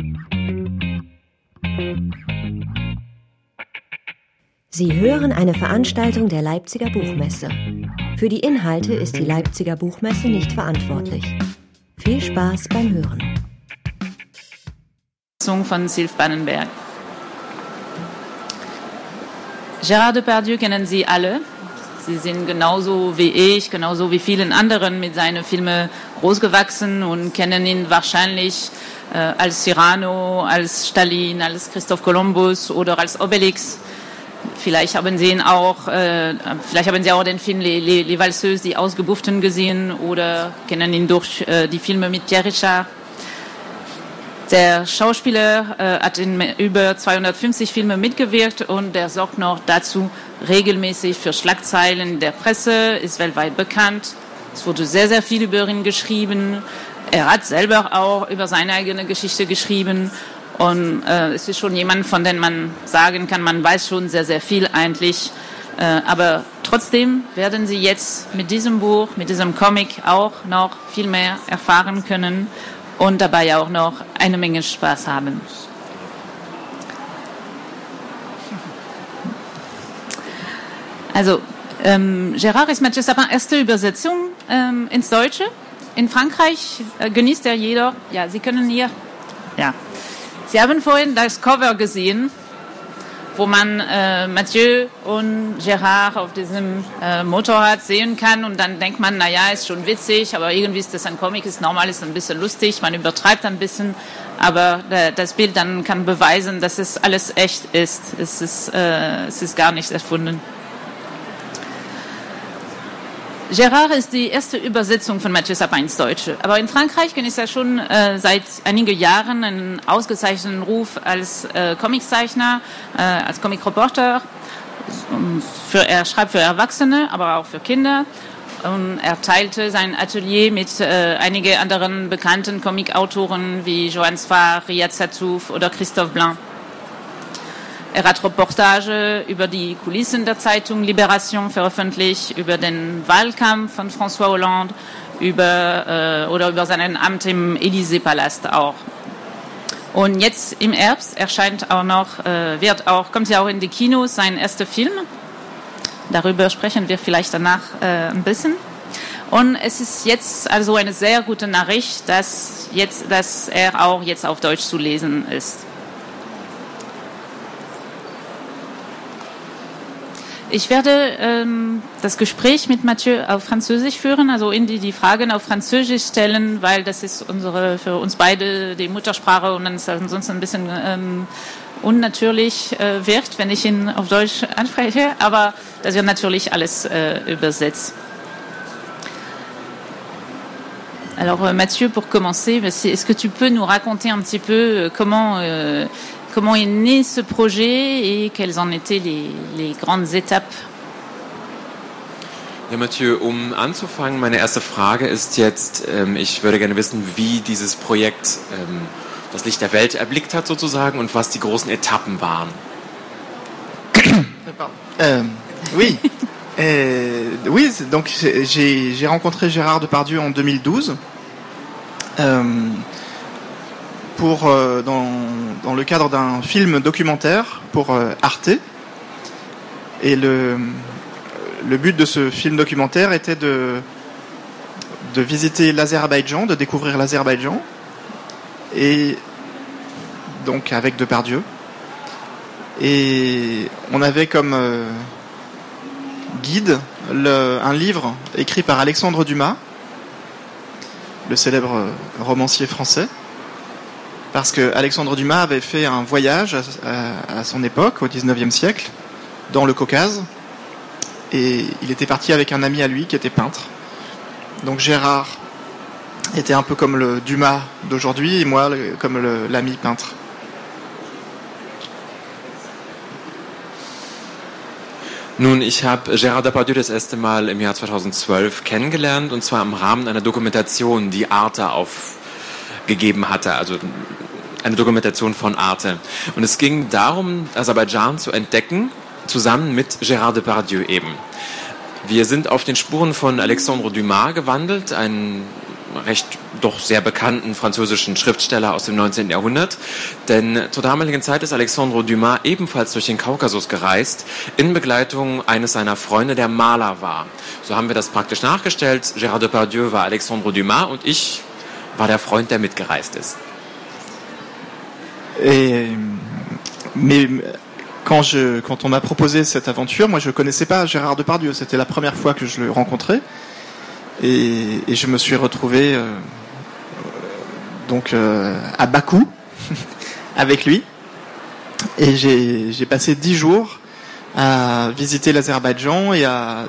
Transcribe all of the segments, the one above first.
Sie hören eine Veranstaltung der Leipziger Buchmesse. Für die Inhalte ist die Leipziger Buchmesse nicht verantwortlich. Viel Spaß beim Hören. Von Sylve Bannenberg. Gérard Depardieu kennen Sie alle. Sie sind genauso wie ich, genauso wie vielen anderen mit seinen Filmen großgewachsen und kennen ihn wahrscheinlich als Cyrano, als Stalin, als Christoph Kolumbus oder als Obelix. Vielleicht haben Sie auch den Film Les Valseuses, die Ausgebufften gesehen oder kennen ihn durch die Filme mit Pierre Richard. Der Schauspieler hat in über 250 Filmen mitgewirkt und er sorgt noch dazu regelmäßig für Schlagzeilen der Presse, ist weltweit bekannt. Es wurde sehr, sehr viel über ihn geschrieben. Er hat selber auch über seine eigene Geschichte geschrieben. Und es ist schon jemand, von dem man sagen kann, man weiß schon sehr, sehr viel eigentlich. Aber trotzdem werden Sie jetzt mit diesem Buch, mit diesem Comic auch noch viel mehr erfahren können und dabei auch noch eine Menge Spaß haben. Also, Gérard ist Mathieu Sapins erste Übersetzung ins Deutsche. In Frankreich genießt er jedoch, ja, Sie können hier, ja. Sie haben vorhin das Cover gesehen, wo man Mathieu und Gérard auf diesem Motorrad sehen kann und dann denkt man, naja, ist schon witzig, aber irgendwie ist das ein Comic, ist normal, ist ein bisschen lustig, man übertreibt ein bisschen, aber das Bild dann kann beweisen, dass es alles echt ist. Es ist gar nicht erfunden. Gérard ist die erste Übersetzung von Mathieu Sapin ins Deutsche. Aber in Frankreich genießt er schon seit einigen Jahren einen ausgezeichneten Ruf als Comiczeichner, als Comicreporter. Er schreibt für Erwachsene, aber auch für Kinder. Und er teilte sein Atelier mit einigen anderen bekannten Comicautoren wie Johann Sfar, Riyad Sattouf oder Christophe Blain. Er hat Reportage über die Kulissen der Zeitung Libération veröffentlicht, über den Wahlkampf von François Hollande, über seinen Amt im Élysée-Palast auch. Und jetzt im Herbst kommt ja auch in die Kinos sein erster Film. Darüber sprechen wir vielleicht danach ein bisschen. Und es ist jetzt also eine sehr gute Nachricht, dass er auch jetzt auf Deutsch zu lesen ist. Ich werde das Gespräch mit Mathieu auf Französisch führen, also die Fragen auf Französisch stellen, weil das ist für uns beide die Muttersprache und dann ist es ansonsten ein bisschen unnatürlich wird, wenn ich ihn auf Deutsch anspreche, aber das wird natürlich alles übersetzt. Alors Mathieu, pour commencer, est-ce que tu peux nous raconter un petit peu comment est né ce projet et quelles en étaient les grandes étapes? Ja, Mathieu, um anzufangen, meine erste Frage ist jetzt, ich würde gerne wissen, wie dieses Projekt das Licht der Welt erblickt hat sozusagen und was die großen Etappen waren. Oui. Donc j'ai rencontré Gérard Depardieu en 2012 dans le cadre d'un film documentaire pour Arte. Et le but de ce film documentaire était de visiter l'Azerbaïdjan, de découvrir l'Azerbaïdjan, et donc avec Depardieu. Et on avait comme guide un livre écrit par Alexandre Dumas, le célèbre romancier français, parce que Alexandre Dumas avait fait un voyage à son époque, au XIXe siècle, dans le Caucase, et il était parti avec un ami à lui qui était peintre. Donc Gérard était un peu comme le Dumas d'aujourd'hui, et moi comme l'ami peintre. Nun, ich habe Gérard Depardieu das erste Mal im Jahr 2012 kennengelernt, und zwar im Rahmen einer Dokumentation, die Arte aufgegeben hatte, also eine Dokumentation von Arte. Und es ging darum, Aserbaidschan zu entdecken, zusammen mit Gérard Depardieu eben. Wir sind auf den Spuren von Alexandre Dumas gewandelt, ein doch sehr bekannten französischen Schriftsteller aus dem 19. Jahrhundert. Denn zur damaligen Zeit ist Alexandre Dumas ebenfalls durch den Kaukasus gereist, in Begleitung eines seiner Freunde, der Maler war. So haben wir das praktisch nachgestellt. Gérard Depardieu war Alexandre Dumas und ich war der Freund, der mitgereist ist. Mais quand on m'a proposé cette aventure, moi je connaissais pas Gérard Depardieu, c'était la première fois que je le rencontrais et je me suis retrouvé à Bakou avec lui et j'ai passé 10 jours à visiter l'Azerbaïdjan et à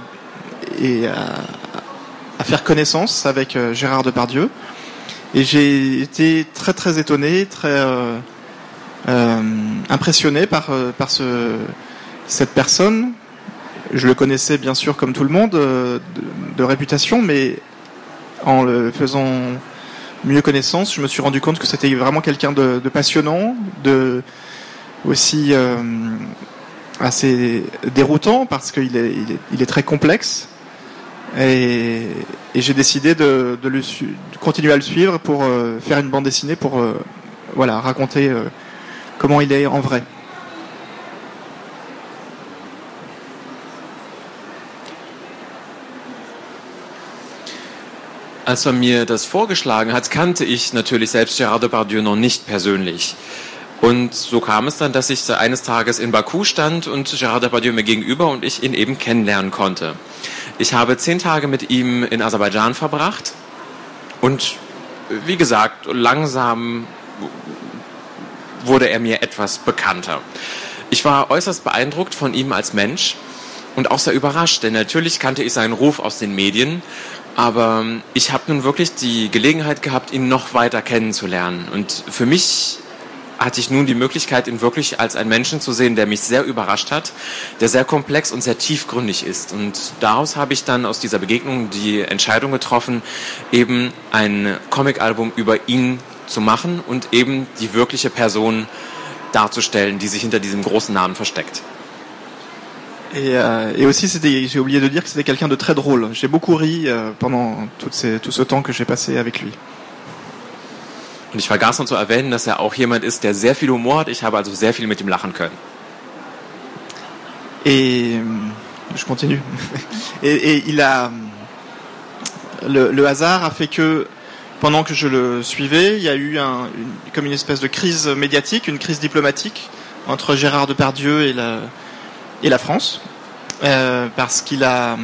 faire connaissance avec Gérard Depardieu et j'ai été très très étonné, très impressionné par cette personne. Je le connaissais bien sûr comme tout le monde de réputation, mais en le faisant mieux connaissance, je me suis rendu compte que c'était vraiment quelqu'un de passionnant, aussi assez déroutant parce qu'il est très complexe. Et j'ai décidé de continuer à le suivre pour faire une bande dessinée pour raconter comment il est en vrai. Als man mir das vorgeschlagen hat, kannte ich natürlich selbst Gérard Depardieu noch nicht persönlich. Und so kam es dann, dass ich eines Tages in Baku stand und Gérard Depardieu mir gegenüber und ich ihn eben kennenlernen konnte. Ich habe 10 Tage mit ihm in Aserbaidschan verbracht und wie gesagt, langsam wurde er mir etwas bekannter. Ich war äußerst beeindruckt von ihm als Mensch und auch sehr überrascht, denn natürlich kannte ich seinen Ruf aus den Medien, aber ich habe nun wirklich die Gelegenheit gehabt, ihn noch weiter kennenzulernen. Und für mich hatte ich nun die Möglichkeit, ihn wirklich als einen Menschen zu sehen, der mich sehr überrascht hat, der sehr komplex und sehr tiefgründig ist. Und daraus habe ich dann aus dieser Begegnung die Entscheidung getroffen, eben ein Comic-Album über ihn zu machen und eben die wirkliche Person darzustellen, die sich hinter diesem großen Namen versteckt. Et aussi, j'ai oublié de dire que c'était quelqu'un de très drôle. J'ai beaucoup ri pendant tout ce temps que j'ai passé avec lui. Und ich vergaß noch zu erwähnen, dass er auch jemand ist, der sehr viel Humor hat. Ich habe also sehr viel mit ihm lachen können. Et je continue. Et il a le hasard a fait que pendant que je le suivais, il y a eu comme une espèce de crise médiatique, une crise diplomatique entre Gérard Depardieu et la France, parce qu'il a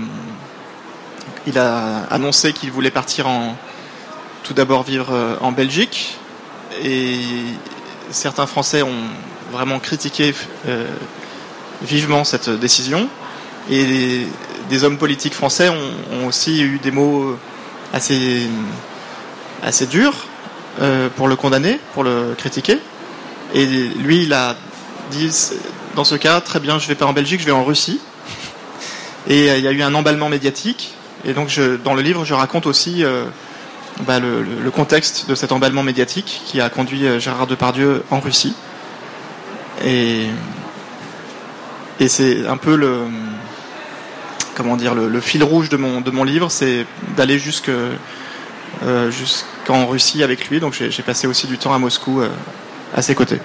annoncé qu'il voulait partir tout d'abord vivre en Belgique, et certains Français ont vraiment critiqué vivement cette décision, et des hommes politiques français ont aussi eu des mots assez durs pour le condamner, pour le critiquer, et lui il a dit dans ce cas, très bien, je vais pas en Belgique, je vais en Russie. Et il y a eu un emballement médiatique. Et donc, dans le livre, je raconte aussi le contexte de cet emballement médiatique qui a conduit Gérard Depardieu en Russie. Et c'est un peu le fil rouge de mon livre, c'est d'aller jusqu'en Russie avec lui. Donc, j'ai passé aussi du temps à Moscou à ses côtés.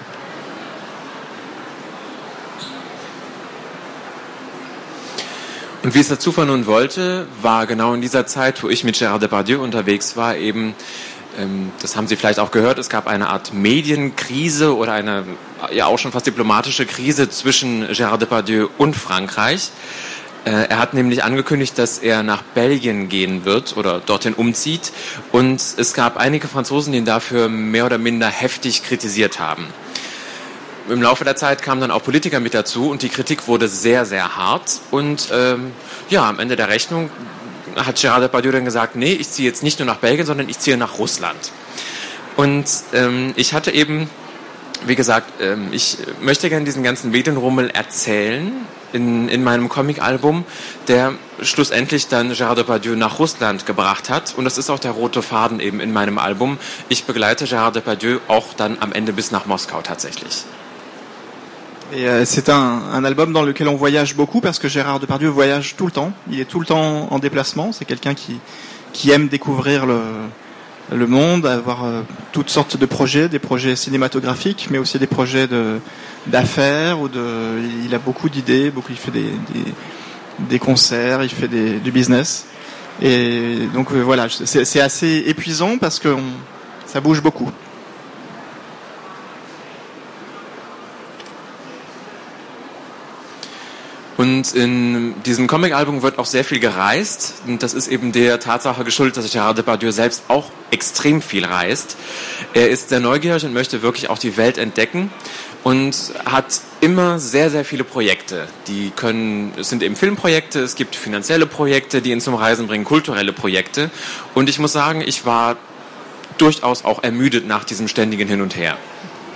Und wie es der Zufall nun wollte, war genau in dieser Zeit, wo ich mit Gérard Depardieu unterwegs war, eben, das haben Sie vielleicht auch gehört, es gab eine Art Medienkrise oder eine ja auch schon fast diplomatische Krise zwischen Gérard Depardieu und Frankreich. Er hat nämlich angekündigt, dass er nach Belgien gehen wird oder dorthin umzieht. Und es gab einige Franzosen, die ihn dafür mehr oder minder heftig kritisiert haben. Im Laufe der Zeit kamen dann auch Politiker mit dazu und die Kritik wurde sehr, sehr hart. Und am Ende der Rechnung hat Gérard Depardieu dann gesagt, nee, ich ziehe jetzt nicht nur nach Belgien, sondern ich ziehe nach Russland. Und ich hatte eben, wie gesagt, ich möchte gerne diesen ganzen Medienrummel erzählen in meinem Comic-Album, der schlussendlich dann Gérard Depardieu nach Russland gebracht hat. Und das ist auch der rote Faden eben in meinem Album. Ich begleite Gérard Depardieu auch dann am Ende bis nach Moskau tatsächlich. Et c'est un album dans lequel on voyage beaucoup parce que Gérard Depardieu voyage tout le temps. Il est tout le temps en déplacement. C'est quelqu'un qui aime découvrir le monde, à avoir toutes sortes de projets, des projets cinématographiques, mais aussi des projets d'affaires il a beaucoup d'idées, il fait des concerts, il fait du business. Et donc voilà, c'est assez épuisant parce que ça bouge beaucoup. Und in diesem Comic-Album wird auch sehr viel gereist. Und das ist eben der Tatsache geschuldet, dass Gérard Depardieu selbst auch extrem viel reist. Er ist sehr neugierig und möchte wirklich auch die Welt entdecken. Und hat immer sehr, sehr viele Projekte. Es sind eben Filmprojekte, es gibt finanzielle Projekte, die ihn zum Reisen bringen, kulturelle Projekte. Und ich muss sagen, ich war durchaus auch ermüdet nach diesem ständigen Hin und Her.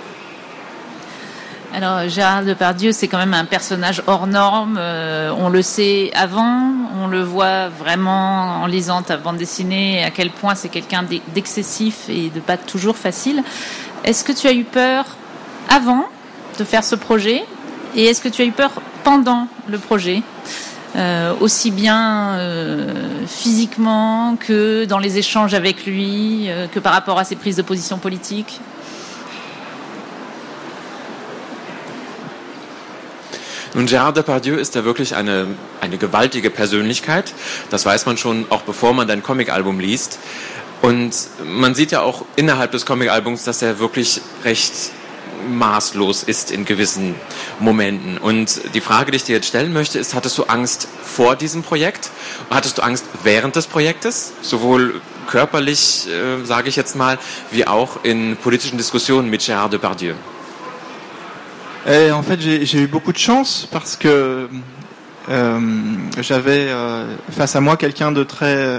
Alors Gérard Depardieu, c'est quand même un personnage hors norme. On le sait avant, on le voit vraiment en lisant ta bande dessinée, à quel point c'est quelqu'un d'excessif et de pas toujours facile. Est-ce que tu as eu peur avant de faire ce projet, et est-ce que tu as eu peur pendant le projet, aussi bien physiquement que dans les échanges avec lui, que par rapport à ses prises de position politiques? Nun, Gérard Depardieu ist ja wirklich eine gewaltige Persönlichkeit. Das weiß man schon, auch bevor man dein Comic-Album liest. Und man sieht ja auch innerhalb des Comic-Albums, dass er wirklich recht maßlos ist in gewissen Momenten. Und die Frage, die ich dir jetzt stellen möchte, ist, hattest du Angst vor diesem Projekt? Hattest du Angst während des Projektes? Sowohl körperlich, sage ich jetzt mal, wie auch in politischen Diskussionen mit Gérard Depardieu? En fait, j'ai eu beaucoup de chance parce que j'avais face à moi quelqu'un de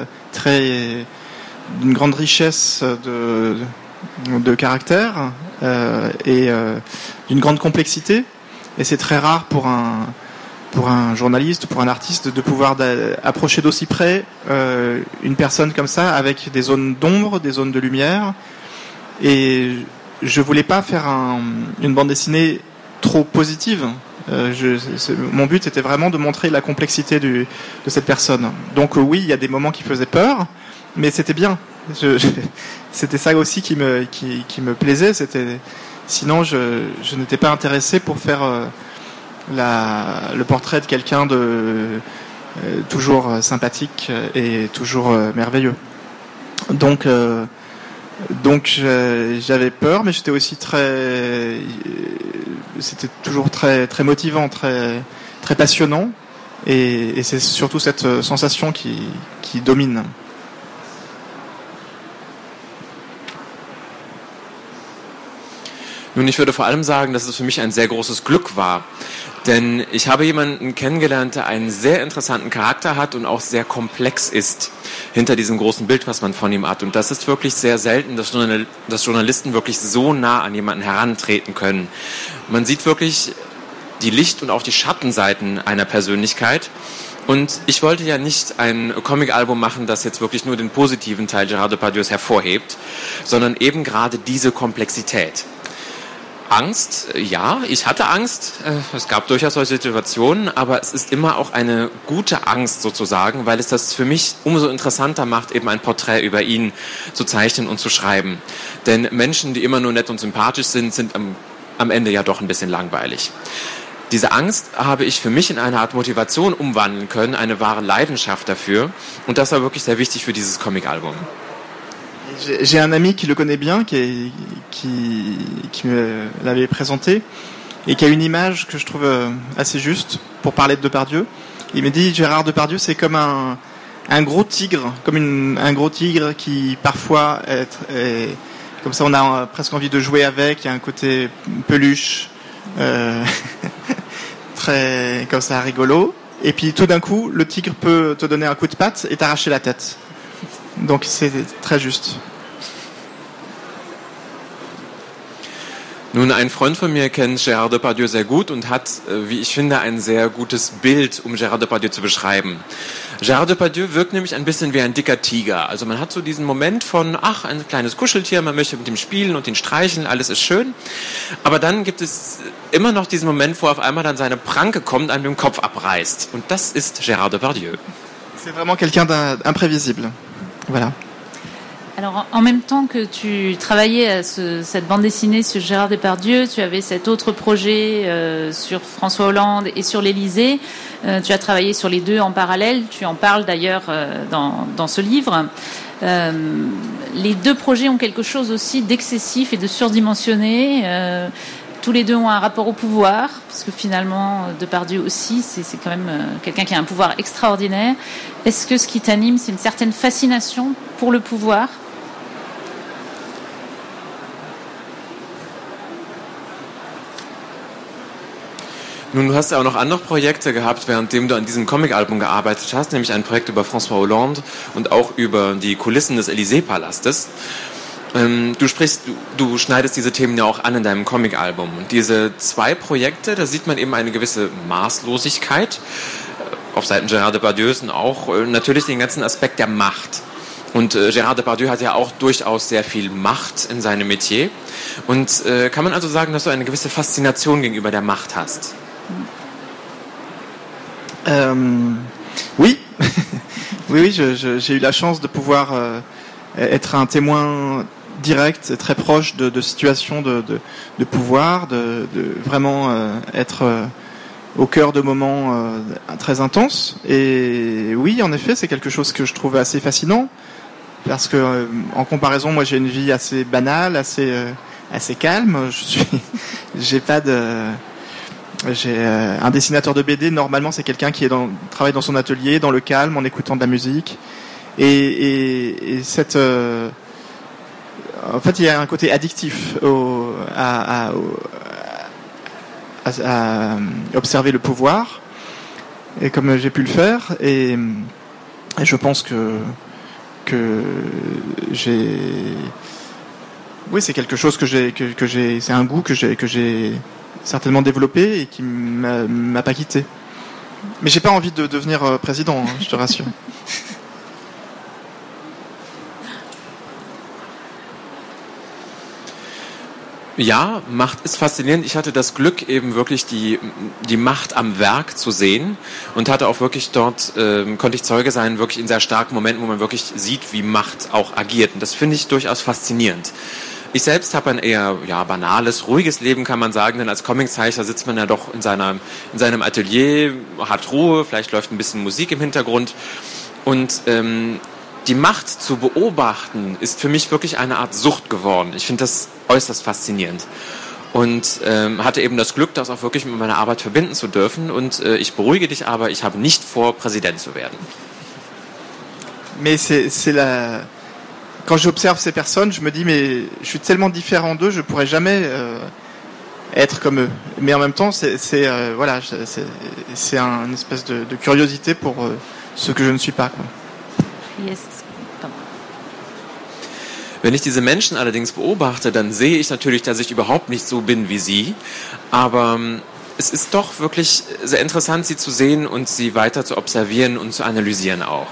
d'une grande richesse de caractère et d'une grande complexité. Et c'est très rare pour un journaliste ou pour un artiste de pouvoir approcher d'aussi près une personne comme ça, avec des zones d'ombre, des zones de lumière. Et je voulais pas faire une bande dessinée trop positive. Mon but était vraiment de montrer la complexité de cette personne. Donc oui, il y a des moments qui faisaient peur, mais c'était bien. C'était ça aussi qui me plaisait. Sinon je n'étais pas intéressé pour faire le portrait de quelqu'un de toujours sympathique et toujours merveilleux. Donc j'avais peur, mais j'étais aussi c'était toujours très très motivant, très très passionnant, et c'est surtout cette sensation qui domine. Nun, ich würde vor allem sagen, dass es für mich ein sehr großes Glück war. Denn ich habe jemanden kennengelernt, der einen sehr interessanten Charakter hat und auch sehr komplex ist hinter diesem großen Bild, was man von ihm hat. Und das ist wirklich sehr selten, dass Journalisten wirklich so nah an jemanden herantreten können. Man sieht wirklich die Licht- und auch die Schattenseiten einer Persönlichkeit. Und ich wollte ja nicht ein Comic-Album machen, das jetzt wirklich nur den positiven Teil Gérard Depardieus hervorhebt, sondern eben gerade diese Komplexität. Angst, ja, ich hatte Angst, es gab durchaus solche Situationen, aber es ist immer auch eine gute Angst sozusagen, weil es das für mich umso interessanter macht, eben ein Porträt über ihn zu zeichnen und zu schreiben. Denn Menschen, die immer nur nett und sympathisch sind am Ende ja doch ein bisschen langweilig. Diese Angst habe ich für mich in eine Art Motivation umwandeln können, eine wahre Leidenschaft dafür, und das war wirklich sehr wichtig für dieses Comic-Album. J'ai un ami qui le connaît bien, qui me l'avait présenté, et qui a une image que je trouve assez juste pour parler de Depardieu. Il me dit, Gérard Depardieu, c'est comme un gros tigre, un gros tigre qui parfois est comme ça, on a presque envie de jouer avec. Il y a un côté peluche, très comme ça rigolo. Et puis tout d'un coup, le tigre peut te donner un coup de patte et t'arracher la tête. Donc c'est très juste. Nun, ein Freund von mir kennt Gérard Depardieu sehr gut und hat, wie ich finde, ein sehr gutes Bild, um Gérard Depardieu zu beschreiben. Gérard Depardieu wirkt nämlich ein bisschen wie ein dicker Tiger. Also man hat so diesen Moment von, ach, ein kleines Kuscheltier, man möchte mit ihm spielen und ihn streicheln, alles ist schön. Aber dann gibt es immer noch diesen Moment, wo auf einmal dann seine Pranke kommt, einem den Kopf abreißt. Und das ist Gérard Depardieu. C'est vraiment quelqu'un d'imprévisible. Voilà. Alors, en même temps que tu travaillais à cette bande dessinée sur Gérard Depardieu, tu avais cet autre projet sur François Hollande et sur l'Élysée. Tu as travaillé sur les deux en parallèle. Tu en parles d'ailleurs dans ce livre. Les deux projets ont quelque chose aussi d'excessif et de surdimensionné. Tous les deux ont un rapport au pouvoir, parce que finalement, Depardieu aussi, c'est quand même quelqu'un qui a un pouvoir extraordinaire. Est-ce que ce qui t'anime, c'est une certaine fascination pour le pouvoir ? Nun, du hast ja auch noch andere Projekte gehabt, währenddem du an diesem Comic-Album gearbeitet hast, nämlich ein Projekt über François Hollande und auch über die Kulissen des Élysée-Palastes. Du schneidest diese Themen ja auch an in deinem Comic-Album. Und diese zwei Projekte, da sieht man eben eine gewisse Maßlosigkeit auf Seiten Gérard Depardieus und auch natürlich den ganzen Aspekt der Macht. Und Gérard Depardieu hat ja auch durchaus sehr viel Macht in seinem Metier. Und kann man also sagen, dass du eine gewisse Faszination gegenüber der Macht hast? Oui, oui, j'ai eu la chance de pouvoir être un témoin direct, très proche de situations de pouvoir, de vraiment être au cœur de moments très intenses. Et oui, en effet, c'est quelque chose que je trouve assez fascinant, parce que en comparaison, moi, j'ai une vie assez banale, assez calme. J'ai un dessinateur de BD, normalement c'est quelqu'un qui travaille dans son atelier, dans le calme, en écoutant de la musique. Et cette, en fait, il y a un côté addictif à observer le pouvoir, et comme j'ai pu le faire, et je pense que j'ai, oui, c'est quelque chose que j'ai, c'est un goût que j'ai certainement développé et qui m'a pas quitté. Mais j'ai pas envie de devenir président, hein, je te rassure. Ja, Macht ist faszinierend. Ich hatte das Glück, eben wirklich die Macht am Werk zu sehen und hatte auch wirklich dort, konnte ich Zeuge sein, wirklich in sehr starken Momenten, wo man wirklich sieht, wie Macht auch agiert. Und das finde ich durchaus faszinierend. Ich selbst habe ein eher banales, ruhiges Leben, kann man sagen, denn als Comiczeichner sitzt man ja doch in seinem Atelier, hat Ruhe, vielleicht läuft ein bisschen Musik im Hintergrund. Und die Macht zu beobachten ist für mich wirklich eine Art Sucht geworden. Ich finde das äußerst faszinierend. Und hatte eben das Glück, das auch wirklich mit meiner Arbeit verbinden zu dürfen. Und ich beruhige dich aber, ich habe nicht vor, Präsident zu werden. Mais quand j'observe ces personnes, je me dis, mais je suis tellement différent d'eux, je pourrais jamais être comme eux. Mais en même temps, c'est une espèce de curiosité pour ce que je ne suis pas, quoi. Yes. Wenn ich diese Menschen allerdings beobachte, dann sehe ich natürlich, dass ich überhaupt nicht so bin wie sie. Aber es ist doch wirklich sehr interessant, sie zu sehen und sie weiter zu observieren und zu analysieren auch.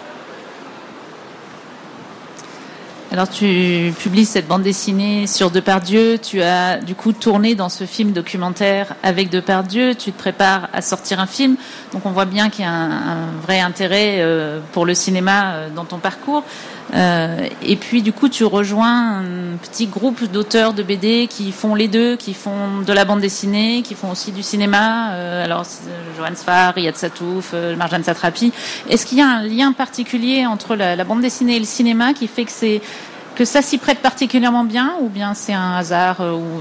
Alors tu publies cette bande dessinée sur Depardieu, tu as du coup tourné dans ce film documentaire avec Depardieu, tu te prépares à sortir un film, donc on voit bien qu'il y a un vrai intérêt pour le cinéma dans ton parcours. Et puis du coup tu rejoins un petit groupe d'auteurs de BD qui font les deux, qui font de la bande dessinée, qui font aussi du cinéma, alors Johan Sfar, Riyad Satouf, Marjane Satrapi. Est-ce qu'il y a un lien particulier entre la bande dessinée et le cinéma qui fait que ça s'y prête particulièrement bien, ou bien c'est un hasard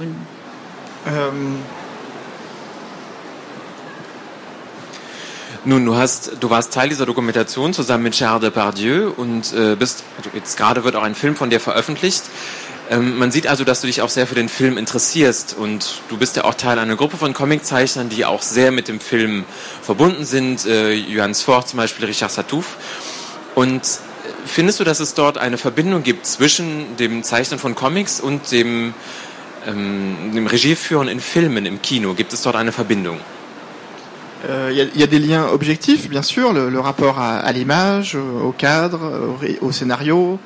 Nun, du warst Teil dieser Dokumentation zusammen mit Gérard Depardieu und jetzt gerade wird auch ein Film von dir veröffentlicht. Man sieht also, dass du dich auch sehr für den Film interessierst und du bist ja auch Teil einer Gruppe von Comiczeichnern, die auch sehr mit dem Film verbunden sind, Johan Sfar zum Beispiel, Richard Satouf. Und findest du, dass es dort eine Verbindung gibt zwischen dem Zeichnen von Comics und dem Regieführen in Filmen, im Kino? Gibt es dort eine Verbindung? Y a des liens objectifs, bien sûr, le rapport à l'image, au cadre, au scénario,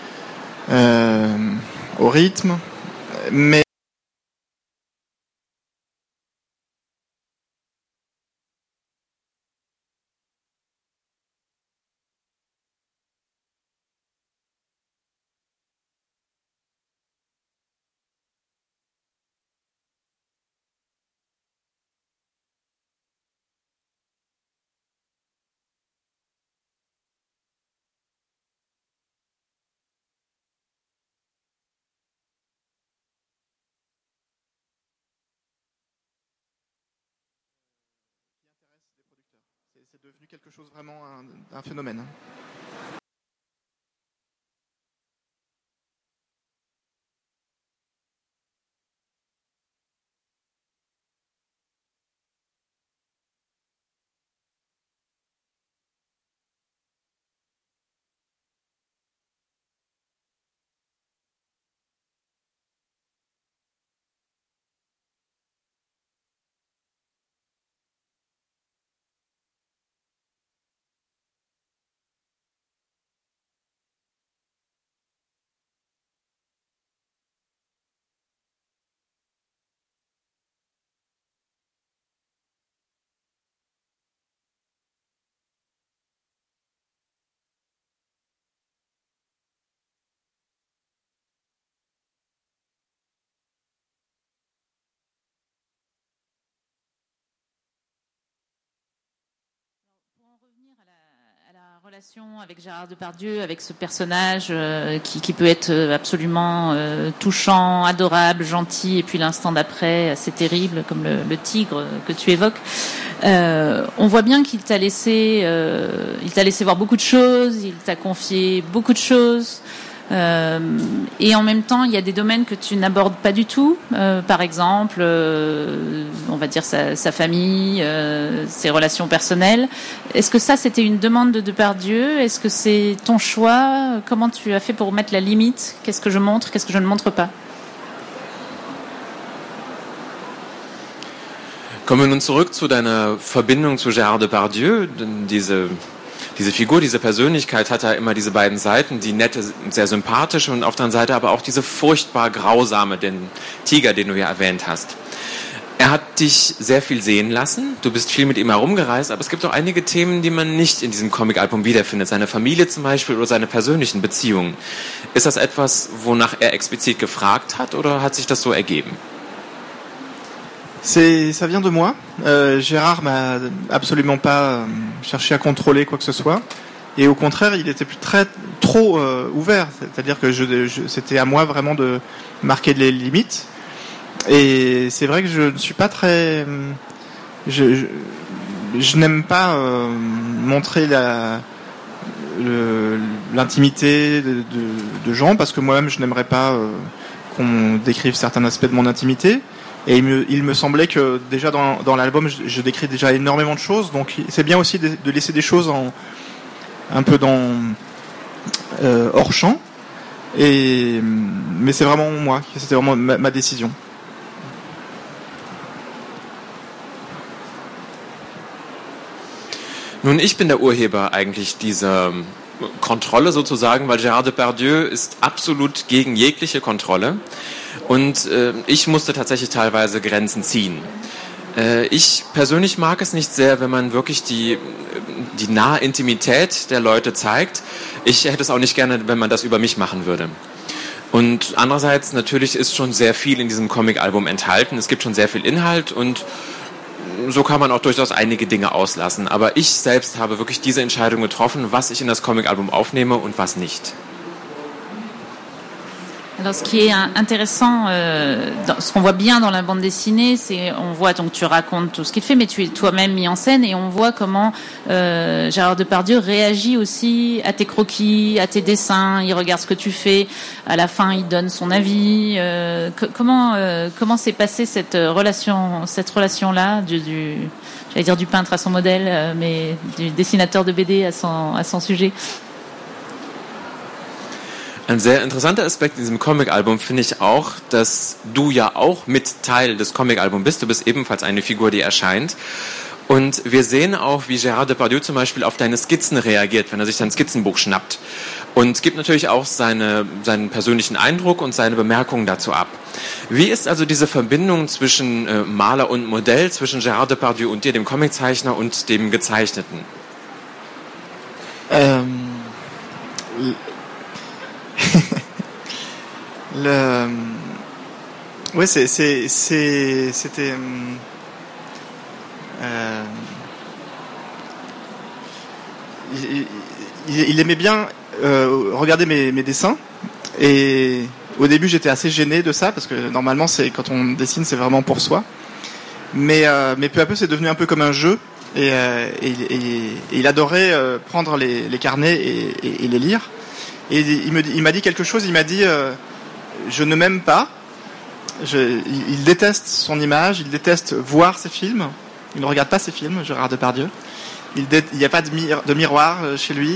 au rythme, mais c'est devenu quelque chose vraiment un phénomène. À la relation avec Gérard Depardieu, avec ce personnage qui peut être absolument touchant, adorable, gentil, et puis l'instant d'après assez terrible, comme le tigre que tu évoques. On voit bien qu'il t'a laissé voir beaucoup de choses, il t'a confié beaucoup de choses. Et en même temps, il y a des domaines que tu n'abordes pas du tout. Par exemple, on va dire sa famille, ses relations personnelles. Est-ce que ça, c'était une demande de Depardieu ? Est-ce que c'est ton choix ? Comment tu as fait pour mettre la limite ? Qu'est-ce que je montre ? Qu'est-ce que je ne montre pas ? Kommen wir nun zurück zu deiner Verbindung zu Gérard Depardieu. Diese Figur, diese Persönlichkeit hat ja immer diese beiden Seiten, die nette, sehr sympathische und auf der anderen Seite aber auch diese furchtbar grausame, den Tiger, den du ja erwähnt hast. Er hat dich sehr viel sehen lassen, du bist viel mit ihm herumgereist, aber es gibt auch einige Themen, die man nicht in diesem Comic-Album wiederfindet. Seine Familie zum Beispiel oder seine persönlichen Beziehungen. Ist das etwas, wonach er explizit gefragt hat oder hat sich das so ergeben? Ça vient de moi. Gérard m'a absolument pas cherché à contrôler quoi que ce soit. Et au contraire, il était trop ouvert. C'est-à-dire que c'était à moi vraiment de marquer les limites. Et c'est vrai que je ne suis pas très... Je n'aime pas montrer l'intimité de gens, parce que moi-même, je n'aimerais pas qu'on décrive certains aspects de mon intimité. Et il me semblait que déjà dans l'album, je décris déjà énormément de choses, donc c'est bien aussi de laisser des choses un peu hors champ. Mais c'est vraiment moi, c'était vraiment ma décision. Nun, ich bin der Urheber eigentlich dieser Kontrolle sozusagen, weil Gérard Depardieu ist absolut gegen jegliche Kontrolle. Und ich musste tatsächlich teilweise Grenzen ziehen. Ich persönlich mag es nicht sehr, wenn man wirklich die nahe Intimität der Leute zeigt. Ich hätte es auch nicht gerne, wenn man das über mich machen würde. Und andererseits, natürlich ist schon sehr viel in diesem Comic-Album enthalten. Es gibt schon sehr viel Inhalt und so kann man auch durchaus einige Dinge auslassen. Aber ich selbst habe wirklich diese Entscheidung getroffen, was ich in das Comic-Album aufnehme und was nicht. Alors, ce qui est intéressant, ce qu'on voit bien dans la bande dessinée, c'est on voit donc tu racontes tout ce qu'il fait, mais tu es toi-même mis en scène et on voit comment Gérard Depardieu réagit aussi à tes croquis, à tes dessins. Il regarde ce que tu fais. À la fin, il donne son avis. Comment s'est passée cette relation-là j'allais dire du peintre à son modèle, mais du dessinateur de BD à son sujet? Ein sehr interessanter Aspekt in diesem Comic-Album finde ich auch, dass du ja auch mit Teil des Comic-Albums bist. Du bist ebenfalls eine Figur, die erscheint. Und wir sehen auch, wie Gérard Depardieu zum Beispiel auf deine Skizzen reagiert, wenn er sich sein Skizzenbuch schnappt. Und gibt natürlich auch seinen persönlichen Eindruck und seine Bemerkungen dazu ab. Wie ist also diese Verbindung zwischen Maler und Modell, zwischen Gérard Depardieu und dir, dem Comiczeichner, und dem Gezeichneten? Ouais, c'était. Il aimait bien regarder mes dessins, et au début j'étais assez gêné de ça parce que normalement quand on dessine c'est vraiment pour soi. Mais peu à peu c'est devenu un peu comme un jeu, Et il adorait prendre les carnets et les lire. Et il m'a dit quelque chose. Il m'a dit je ne m'aime pas. Il déteste son image. Il déteste voir ses films. Il ne regarde pas ses films, Gérard Depardieu. Il n'y a pas de miroir chez lui.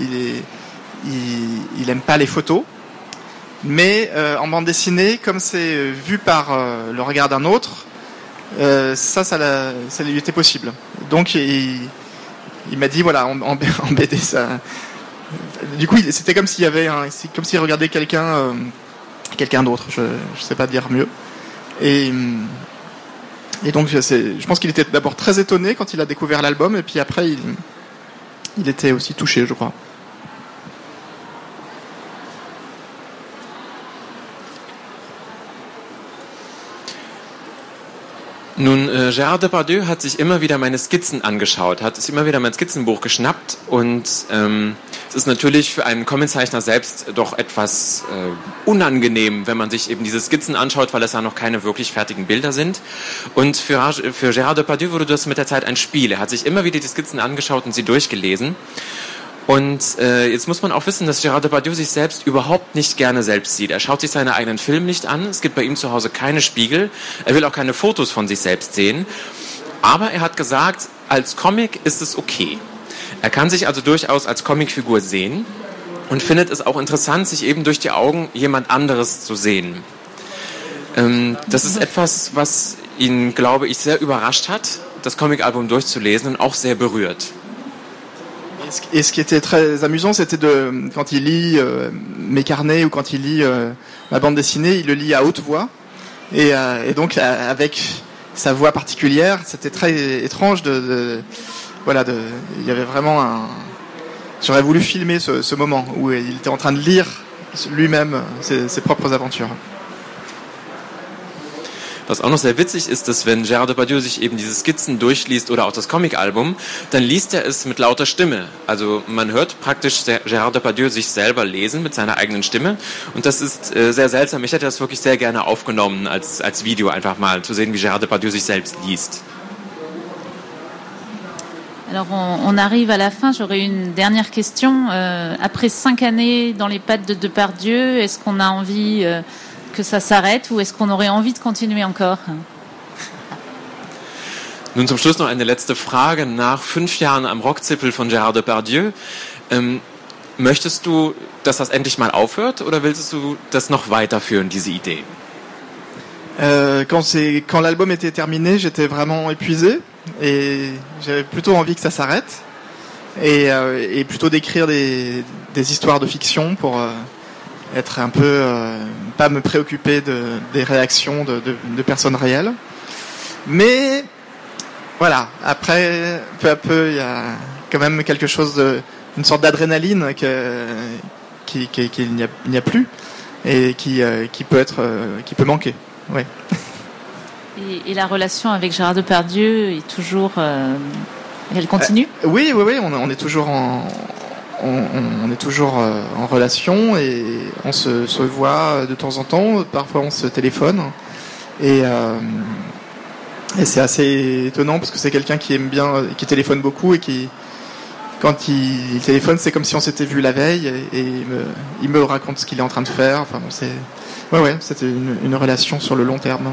Il aime pas les photos. Mais en bande dessinée, comme c'est vu par le regard d'un autre, ça lui était possible. Donc il m'a dit voilà, en BD ça. Du coup, c'était comme s'il y avait comme s'il regardait quelqu'un d'autre. Je sais pas dire mieux. Et donc je pense qu'il était d'abord très étonné quand il a découvert l'album, et puis après il était aussi touché, je crois. Nun, Gérard Depardieu hat sich immer wieder meine Skizzen angeschaut, hat sich immer wieder mein Skizzenbuch geschnappt und es ist natürlich für einen Comiczeichner selbst doch etwas unangenehm, wenn man sich eben diese Skizzen anschaut, weil es ja noch keine wirklich fertigen Bilder sind. Und für Gérard Depardieu wurde das mit der Zeit ein Spiel. Er hat sich immer wieder die Skizzen angeschaut und sie durchgelesen. Und jetzt muss man auch wissen, dass Gérard Depardieu sich selbst überhaupt nicht gerne selbst sieht. Er schaut sich seine eigenen Filme nicht an. Es gibt bei ihm zu Hause keine Spiegel. Er will auch keine Fotos von sich selbst sehen. Aber er hat gesagt, als Comic ist es okay. Er kann sich also durchaus als Comicfigur sehen und findet es auch interessant, sich eben durch die Augen jemand anderes zu sehen. Das ist etwas, was ihn, glaube ich, sehr überrascht hat, das Comicalbum durchzulesen und auch sehr berührt. Et ce qui était très amusant, c'était quand il lit mes carnets ou quand il lit ma bande dessinée, il le lit à haute voix et donc avec sa voix particulière, c'était très étrange il y avait vraiment j'aurais voulu filmer ce moment où il était en train de lire lui-même ses propres aventures. Was auch noch sehr witzig ist, dass wenn Gérard Depardieu sich eben diese Skizzen durchliest oder auch das Comicalbum, dann liest er es mit lauter Stimme. Also man hört praktisch Gérard Depardieu sich selber lesen mit seiner eigenen Stimme und das ist sehr seltsam. Ich hätte das wirklich sehr gerne aufgenommen als Video, einfach mal zu sehen, wie Gérard Depardieu sich selbst liest. Alors on arrive à la fin, j'aurais une dernière question. Après 5 années dans les pattes de Depardieu, est-ce qu'on a envie que ça s'arrête ou est-ce qu'on aurait envie de continuer encore? Nun zum Schluss noch eine letzte Frage. Nach 5 Jahren am Rockzipfel von Gérard Depardieu, möchtest du, dass das endlich mal aufhört oder willst du das noch weiterführen, diese Idee? Quand l'album était terminé, j'étais vraiment épuisé et j'avais plutôt envie que ça s'arrête et plutôt d'écrire des histoires de fiction pour être un peu pas me préoccuper des réactions de personnes réelles. Mais voilà, après peu à peu, il y a quand même quelque chose une sorte d'adrénaline qu'il n'y a plus et qui peut manquer. Ouais. Et la relation avec Gérard Depardieu est toujours elle continue? Oui, on est toujours on est toujours en relation et on se voit de temps en temps, parfois on se téléphone et c'est assez étonnant parce que c'est quelqu'un qui aime bien, qui téléphone beaucoup et qui, quand il téléphone, c'est comme si on s'était vu la veille et il me raconte ce qu'il est en train de faire. Enfin bon, c'était une relation sur le long terme.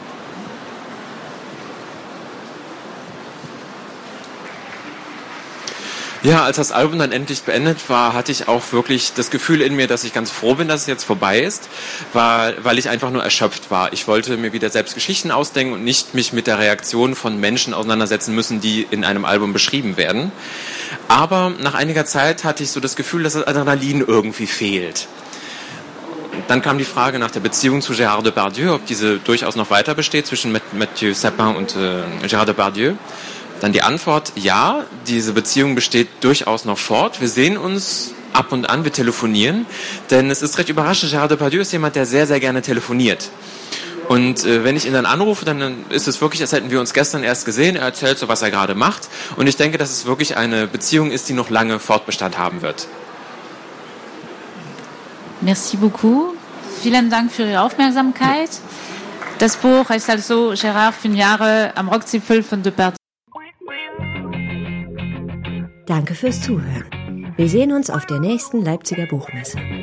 Ja, als das Album dann endlich beendet war, hatte ich auch wirklich das Gefühl in mir, dass ich ganz froh bin, dass es jetzt vorbei ist, weil ich einfach nur erschöpft war. Ich wollte mir wieder selbst Geschichten ausdenken und nicht mich mit der Reaktion von Menschen auseinandersetzen müssen, die in einem Album beschrieben werden. Aber nach einiger Zeit hatte ich so das Gefühl, dass das Adrenalin irgendwie fehlt. Dann kam die Frage nach der Beziehung zu Gérard Depardieu, ob diese durchaus noch weiter besteht zwischen Mathieu Sapin und Gérard Depardieu. Dann die Antwort, ja, diese Beziehung besteht durchaus noch fort. Wir sehen uns ab und an, wir telefonieren, denn es ist recht überraschend, Gérard Depardieu ist jemand, der sehr, sehr gerne telefoniert. Und wenn ich ihn dann anrufe, dann ist es wirklich, als hätten wir uns gestern erst gesehen, er erzählt so, was er gerade macht. Und ich denke, dass es wirklich eine Beziehung ist, die noch lange Fortbestand haben wird. Merci beaucoup. Vielen Dank für Ihre Aufmerksamkeit. Das Buch heißt also Gérard 5 Jahre am Rockzipfel von Depardieu. Danke fürs Zuhören. Wir sehen uns auf der nächsten Leipziger Buchmesse.